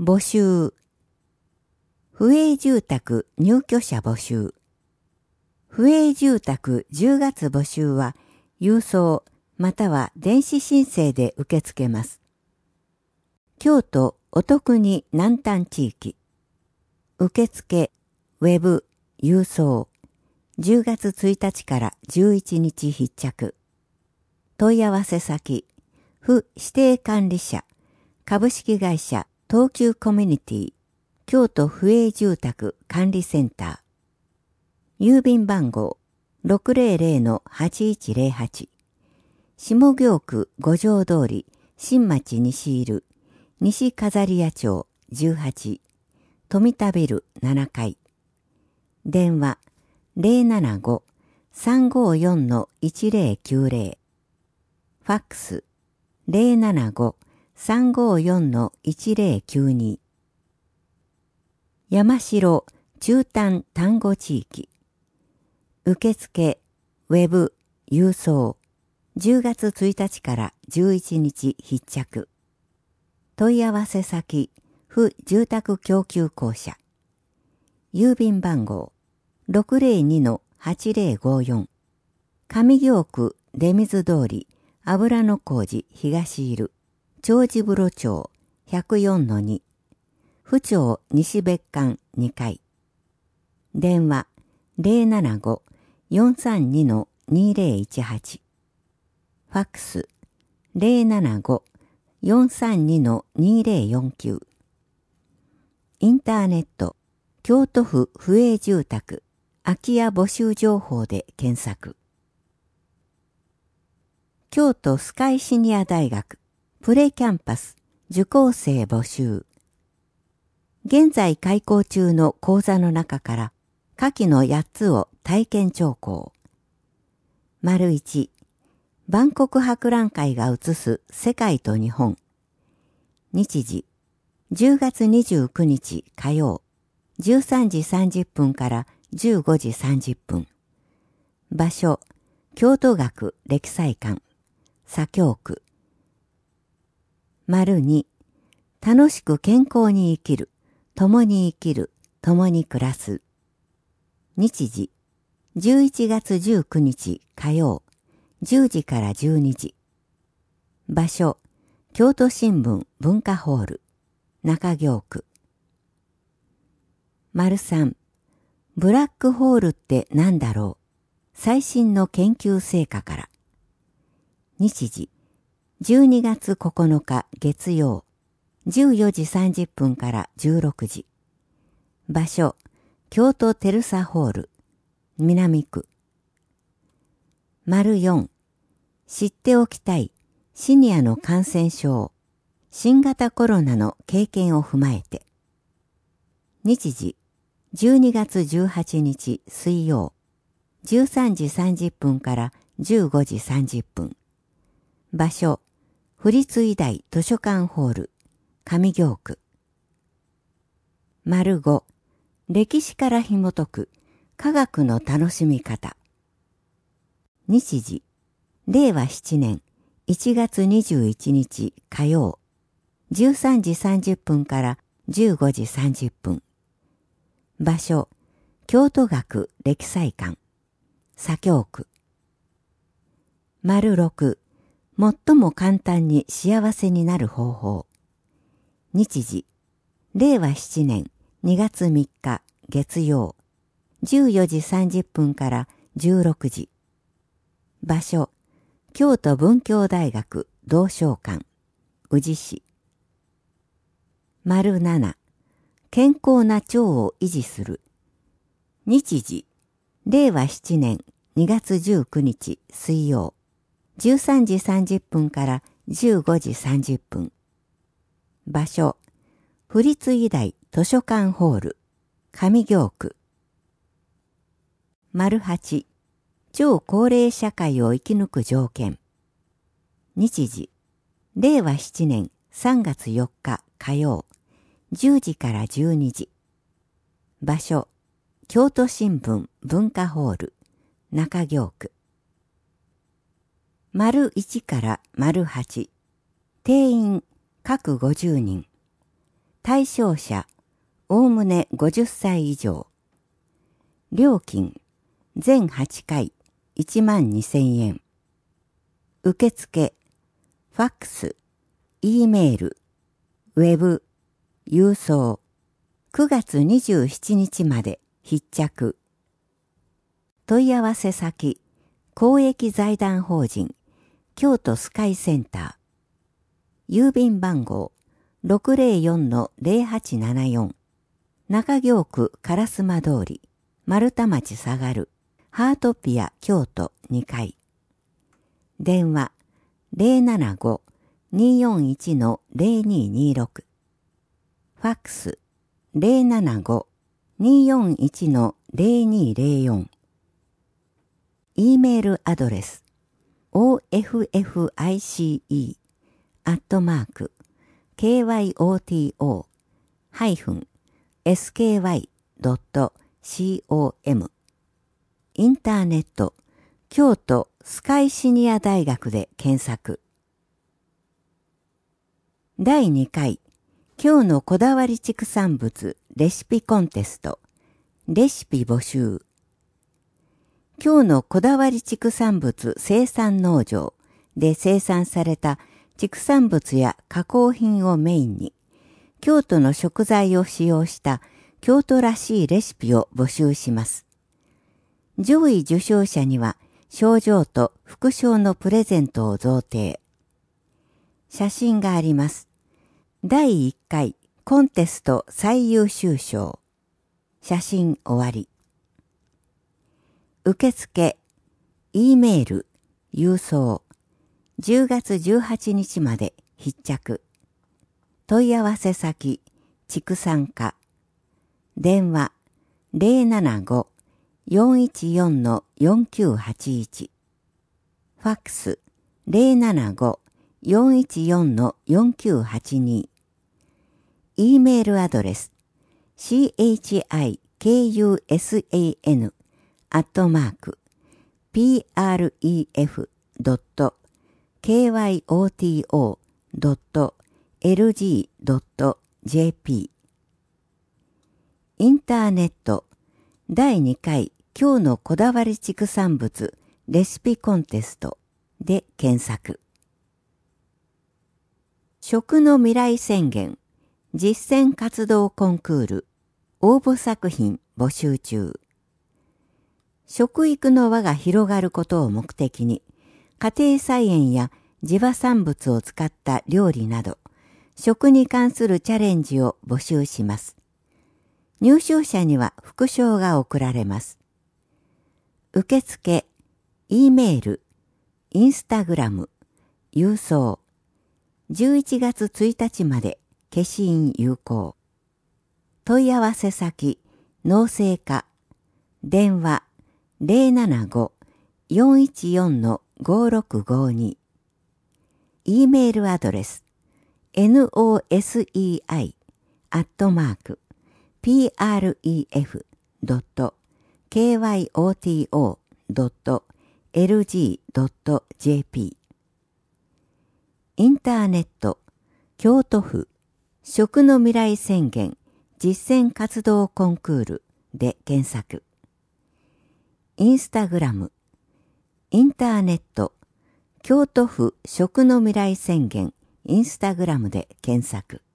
募集。不営住宅入居者募集。不営住宅10月募集は郵送または電子申請で受け付けます。京都音国南丹地域。受付、ウェブ、郵送。10月1日から11日必着。問い合わせ先、府指定管理者、株式会社東急コミュニティ、京都府営住宅管理センター。郵便番号 600-8108。下京区五条通り、新町西いる、西飾屋町18、富田ビル7階。電話075-354-1090。ファックス075-354-1092。山城中丹丹後地域。受付、ウェブ、郵送。10月1日から11日必着。問い合わせ先、府住宅供給公社。郵便番号 602-8054。上京区出水通り、油の工事東いる、長治風呂町 104-2。府庁西別館2階。電話075-432-2018。ファックス075-432-2049。インターネット、京都府府営住宅、空き家募集情報で検索。京都スカイシニア大学、プレキャンパス、受講生募集。現在開講中の講座の中から、下記の8つを体験聴講。1、万国博覧会が映す世界と日本。日時、10月29日火曜、13時30分から15時30分。場所、京都学歴彩館、左京区。2、楽しく健康に生きる、共に生きる、共に暮らす。日時、11月19日火曜、10時から12時。場所、京都新聞文化ホール、中京区。3、ブラックホールって何だろう？最新の研究成果から。日時、12月9日月曜、14時30分から16時。場所、京都テルサホール、南区。4、知っておきたいシニアの感染症、新型コロナの経験を踏まえて。日時、12月18日水曜、13時30分から15時30分。場所、府立医大図書館ホール、上京区。5、歴史から紐解く科学の楽しみ方。日時、令和7年1月21日火曜、13時30分から15時30分。場所、京都学歴彩館、左京区。6、最も簡単に幸せになる方法。日時、令和7年2月3日月曜、14時30分から16時。場所、京都文教大学同窓館、宇治市。7、健康な腸を維持する。日時、令和7年2月19日水曜、13時30分から15時30分。場所、府立医大図書館ホール、上京区。8、超高齢社会を生き抜く条件。日時、令和7年3月4日火曜、10時から12時。場所、京都新聞文化ホール、中京区。1から8、定員各50人。 対象者、おおむね50歳以上。料金、全8回、12,000円。受付、ファックス、Eメール、ウェブ、郵送、9月27日まで必着。問い合わせ先、公益財団法人、京都スカイセンター。郵便番号、604-0874。中京区烏丸通り、丸太町下がる、ハートピア京都2階。電話、075-241-0226。ファックス、075-241-0204。Eメールアドレス、office@kyoto-sky.com。インターネット、京都スカイシニア大学で検索。第2回、今日のこだわり畜産物レシピコンテスト、レシピ募集。今日のこだわり畜産物生産農場で生産された畜産物や加工品をメインに、京都の食材を使用した京都らしいレシピを募集します。上位受賞者には賞状と副賞のプレゼントを贈呈。写真があります。第1回コンテスト最優秀賞。写真終わり。受付、Eメール、郵送。10月18日まで必着。問い合わせ先、畜産課。電話、075-414-4981。ファックス、075-414-4982。Eメールアドレス、chikusan@pref.kyoto.lg.jp。 インターネット、第2回今日のこだわり畜産物レシピコンテストで検索。食の未来宣言実践活動コンクール応募作品募集中。食育の輪が広がることを目的に、家庭菜園や地場産物を使った料理など、食に関するチャレンジを募集します。入賞者には副賞が贈られます。受付、Eメール、インスタグラム、郵送。11月1日まで消印有効。問い合わせ先、農政課。電話、075-414-5652。Eメールアドレス、nosei@pref.kyoto.lg.jp。 インターネット、京都府食の未来宣言実践活動コンクールで検索。インスタグラム、インターネット、京都府食の未来宣言インスタグラムで検索。